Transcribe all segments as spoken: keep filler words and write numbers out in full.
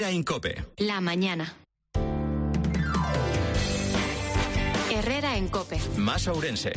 En COPE. La mañana. Herrera en COPE. Más Ourense.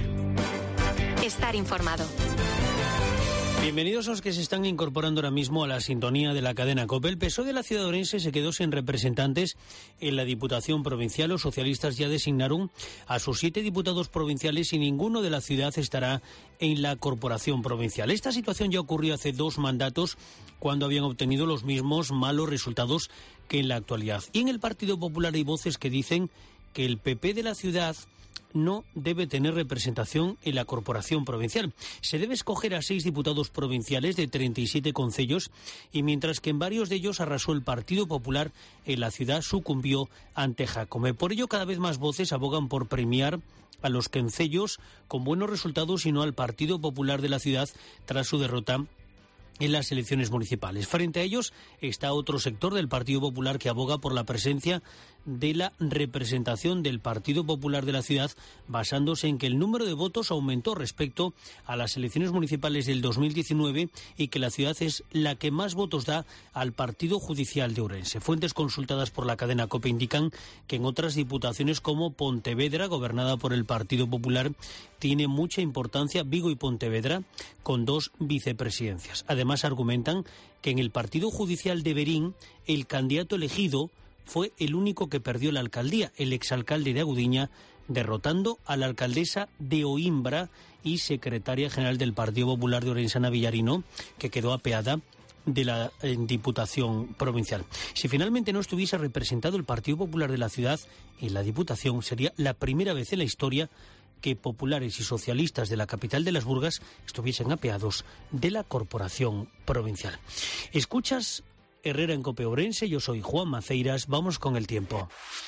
Estar informado. Bienvenidos a los que se están incorporando ahora mismo a la sintonía de la cadena COPE. El P S O E de la ciudad de Ourense se quedó sin representantes en la Diputación Provincial. Los socialistas ya designaron a sus siete diputados provinciales y ninguno de la ciudad estará en la Corporación Provincial. Esta situación ya ocurrió hace dos mandatos cuando habían obtenido los mismos malos resultados que en la actualidad. Y en el Partido Popular hay voces que dicen que el P P de la ciudad no debe tener representación en la Corporación Provincial. Se debe escoger a seis diputados provinciales de treinta y siete concellos y mientras que en varios de ellos arrasó el Partido Popular, en la ciudad sucumbió ante Jácome. Por ello, cada vez más voces abogan por premiar a los concellos con buenos resultados y no al Partido Popular de la ciudad tras su derrota en las elecciones municipales. Frente a ellos está otro sector del Partido Popular que aboga por la presencia de la representación del Partido Popular de la ciudad, basándose en que el número de votos aumentó respecto a las elecciones municipales del dos mil diecinueve y que la ciudad es la que más votos da al Partido Judicial de Ourense. Fuentes consultadas por la cadena COPE indican que en otras diputaciones como Pontevedra, gobernada por el Partido Popular, tiene mucha importancia Vigo y Pontevedra, con dos vicepresidencias. Además, argumentan que en el Partido Judicial de Verín, el candidato elegido fue el único que perdió la alcaldía, el exalcalde de Agudiña, derrotando a la alcaldesa de Oimbra y secretaria general del Partido Popular de Ourense, Ana Villarino, que quedó apeada de la eh, Diputación Provincial. Si finalmente no estuviese representado el Partido Popular de la ciudad en la Diputación, sería la primera vez en la historia que populares y socialistas de la capital de las Burgas estuviesen apeados de la Corporación Provincial. Escuchas Herrera en COPE Ourense, yo soy Juan Maceiras, vamos con el tiempo.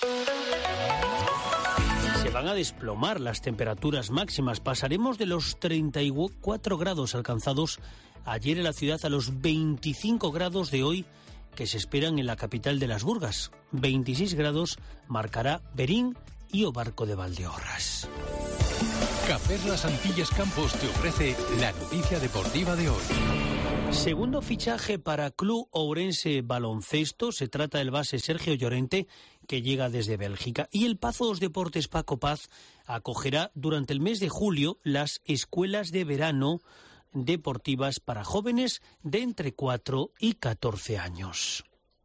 Se van a desplomar las temperaturas máximas, pasaremos de los treinta y cuatro grados alcanzados ayer en la ciudad a los veinticinco grados de hoy que se esperan en la capital de las Burgas. veintiséis grados marcará Verín y o Barco de Valdeorras. Cafés Las Antillas Campos te ofrece la noticia deportiva de hoy. Segundo fichaje para Club Ourense Baloncesto. Se trata del base Sergio Llorente, que llega desde Bélgica. Y el Pazo dos Deportes Paco Paz acogerá durante el mes de julio las escuelas de verano deportivas para jóvenes de entre cuatro y catorce años.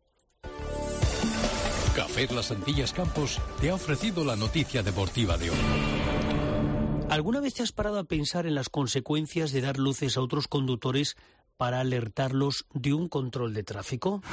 Cafés Las Antillas Campos te ha ofrecido la noticia deportiva de hoy. ¿Alguna vez te has parado a pensar en las consecuencias de dar luces a otros conductores para alertarlos de un control de tráfico?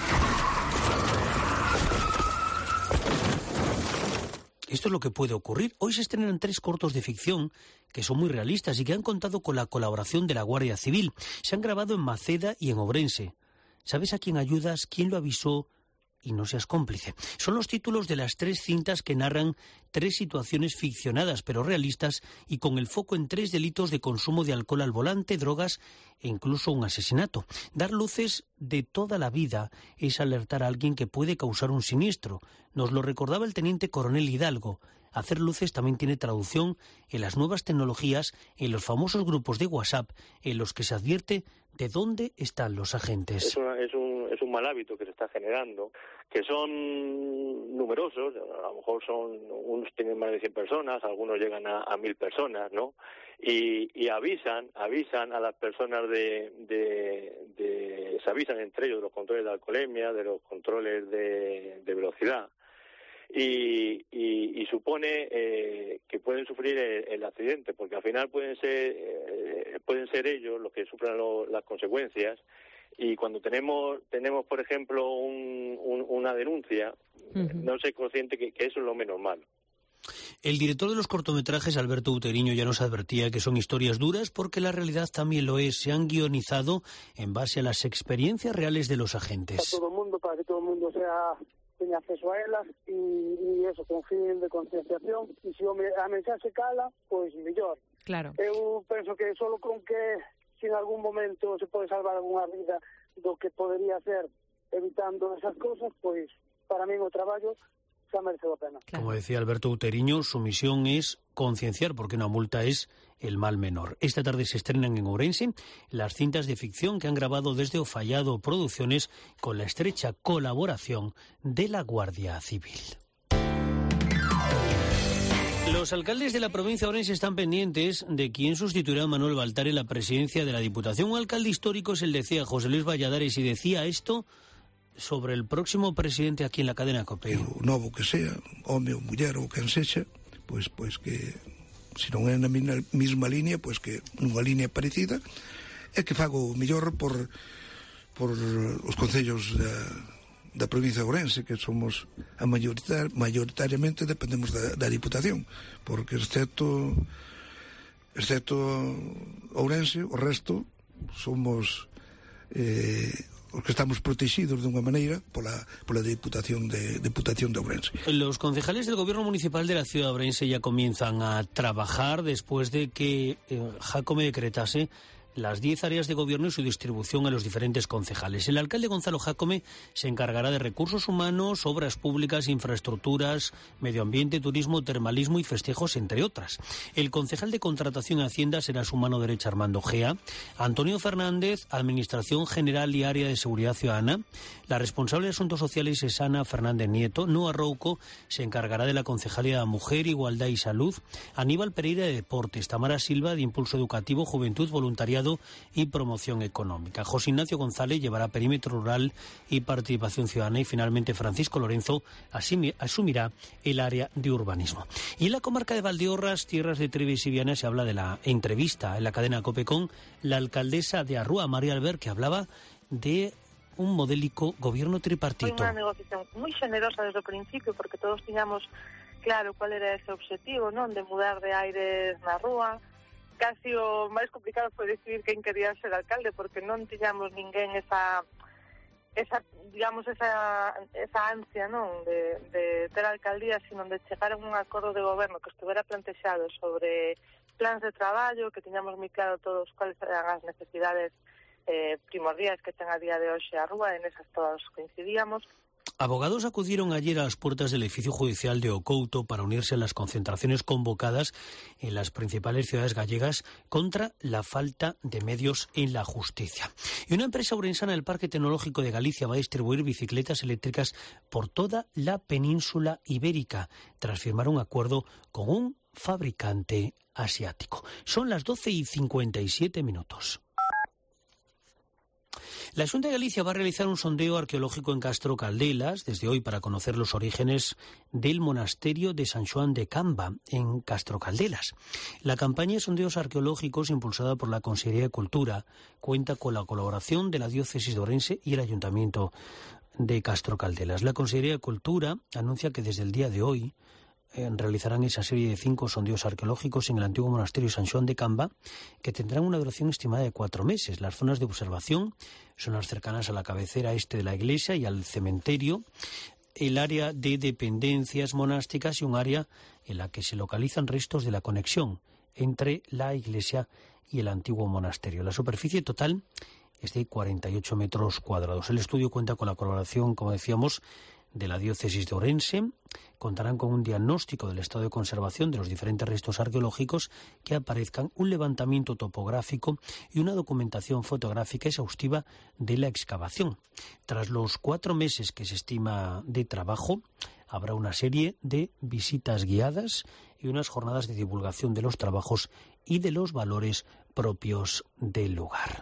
Esto es lo que puede ocurrir. Hoy se estrenan tres cortos de ficción que son muy realistas y que han contado con la colaboración de la Guardia Civil. Se han grabado en Maceda y en Ourense. ¿Sabes a quién ayudas? ¿Quién lo avisó? Y no seas cómplice. Son los títulos de las tres cintas que narran tres situaciones ficcionadas pero realistas y con el foco en tres delitos de consumo de alcohol al volante, drogas e incluso un asesinato. Dar luces de toda la vida es alertar a alguien que puede causar un siniestro. Nos lo recordaba el teniente coronel Hidalgo. Hacer luces también tiene traducción en las nuevas tecnologías, en los famosos grupos de WhatsApp, en los que se advierte de dónde están los agentes. Es, una, es, un, es un mal hábito que se está generando, que son numerosos, a lo mejor son unos tienen más de cien personas, algunos llegan a, a mil personas, ¿no? Y, y avisan, avisan a las personas de, de, de, se avisan entre ellos de los controles de alcoholemia, de los controles de, de velocidad. Y, y, y supone eh, que pueden sufrir el, el accidente, porque al final pueden ser eh, pueden ser ellos los que sufran lo, las consecuencias. Y cuando tenemos tenemos por ejemplo un, un, una denuncia, uh-huh. no sé consciente que, que eso es lo menos malo. El director de los cortometrajes, Alberto Uteriño, ya nos advertía que son historias duras porque la realidad también lo es. Se han guionizado en base a las experiencias reales de los agentes. Para todo el mundo, para que todo el mundo sea tenha acceso a elas e, e eso, con fin de concienciación, e se a mensaxe cala, pois mellor. Claro. Eu penso que solo con que se en algún momento se pode salvar algunha vida do que podería ser evitando esas cousas, pois para mí o traballo xa merece a pena. Claro. Como decía Alberto Uteriño, su misión es concienciar, porque una multa es El mal menor. Esta tarde se estrenan en Ourense las cintas de ficción que han grabado desde O Fallado Producciones con la estrecha colaboración de la Guardia Civil. Los alcaldes de la provincia de Ourense están pendientes de quién sustituirá a Manuel Baltar en la presidencia de la Diputación. Un alcalde histórico es el de Cea, José Luis Valladares, y decía esto sobre el próximo presidente aquí en la cadena COPE. O novo que sea, home ou muller ou quen sexa, pois, pois que, se non é na mesma línea, pois que nunha línea parecida, é que fago o mellor por, por os concellos da, da provincia de Ourense, que somos a mayoritaria, mayoritariamente dependemos da, da Diputación, porque excepto excepto Ourense, o resto somos eh, os que estamos protegidos dunha maneira pola, pola Diputación de, Diputación de Ourense. Los concejales del gobierno municipal de la ciudad de Ourense ya comienzan a trabajar después de que eh, Jácome decretase las diez áreas de gobierno y su distribución a los diferentes concejales. El alcalde Gonzalo Jácome se encargará de recursos humanos, obras públicas, infraestructuras, medio ambiente, turismo, termalismo y festejos, entre otras. El concejal de Contratación y Hacienda será su mano derecha Armando Gea. Antonio Fernández, Administración General y Área de Seguridad Ciudadana. La responsable de Asuntos Sociales es Ana Fernández Nieto. Noa Rouco se encargará de la Concejalía de Mujer, Igualdad y Salud. Aníbal Pereira de Deportes. Tamara Silva de Impulso Educativo, Juventud, Voluntariado y Promoción Económica. José Ignacio González llevará Perímetro Rural y Participación Ciudadana, y finalmente Francisco Lorenzo asumirá el área de urbanismo. Y en la comarca de Valdeorras, tierras de Trives y Viana, se habla de la entrevista en la cadena COPE con la alcaldesa de Arrúa, María Albert, que hablaba de un modélico gobierno tripartito. Foi unha negociación moi generosa desde o principio, porque todos tiñamos claro cuál era ese objetivo, non, de mudar de aires na rúa. Casi o máis complicado foi decidir quen quería ser alcalde, porque non tiñamos ninguén esa, esa digamos, esa, esa ansia, non, de, de ter alcaldía, sino de chegar a un acordo de goberno que estuvera plantexado sobre plans de traballo, que tiñamos moi claro todos cuáles eran as necesidades eh, primordiais que ten a día de hoxe a rúa, en esas todas coincidíamos. Abogados acudieron ayer a las puertas del edificio judicial de Ocouto para unirse a las concentraciones convocadas en las principales ciudades gallegas contra la falta de medios en la justicia. Y una empresa ourensana del Parque Tecnológico de Galicia va a distribuir bicicletas eléctricas por toda la península ibérica, tras firmar un acuerdo con un fabricante asiático. Son las doce y cincuenta y siete minutos. La Xunta de Galicia va a realizar un sondeo arqueológico en Castro Caldelas desde hoy para conocer los orígenes del monasterio de San Xoán de Camba en Castro Caldelas. La campaña de sondeos arqueológicos impulsada por la Consellería de Cultura cuenta con la colaboración de la Diócesis de Ourense y el Ayuntamiento de Castro Caldelas. La Consellería de Cultura anuncia que desde el día de hoy Eh, realizarán esa serie de cinco sondeos arqueológicos en el antiguo monasterio San Xoán de Camba, que tendrán una duración estimada de cuatro meses. Las zonas de observación son las cercanas a la cabecera este de la iglesia y al cementerio, el área de dependencias monásticas y un área en la que se localizan restos de la conexión entre la iglesia y el antiguo monasterio. La superficie total es de cuarenta y ocho metros cuadrados. El estudio cuenta con la colaboración, como decíamos, de la Diócesis de Ourense. Contarán con un diagnóstico del estado de conservación de los diferentes restos arqueológicos que aparezcan, un levantamiento topográfico y una documentación fotográfica exhaustiva de la excavación. Tras los cuatro meses que se estima de trabajo, habrá una serie de visitas guiadas y unas jornadas de divulgación de los trabajos y de los valores propios del lugar.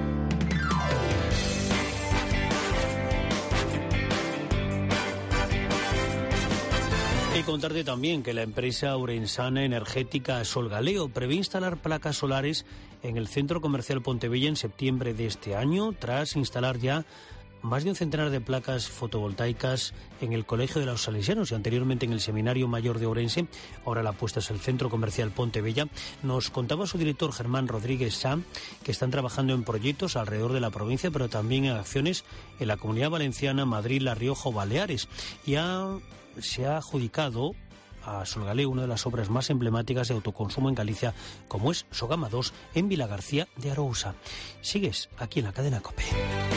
Y contarte también que la empresa ourensana energética Solgaleo prevé instalar placas solares en el centro comercial Pontevella en septiembre de este año, tras instalar ya más de un centenar de placas fotovoltaicas en el Colegio de los Salesianos y anteriormente en el Seminario Mayor de Ourense. Ahora la apuesta es el centro comercial Pontevella. Nos contaba su director Germán Rodríguez Sá que están trabajando en proyectos alrededor de la provincia, pero también en acciones en la Comunidad Valenciana, Madrid, La Rioja o Baleares. Y ha se ha adjudicado a Solgaleo una de las obras más emblemáticas de autoconsumo en Galicia, como es Sogama dos en Vilagarcía de Arousa. Sigues aquí en la cadena COPE.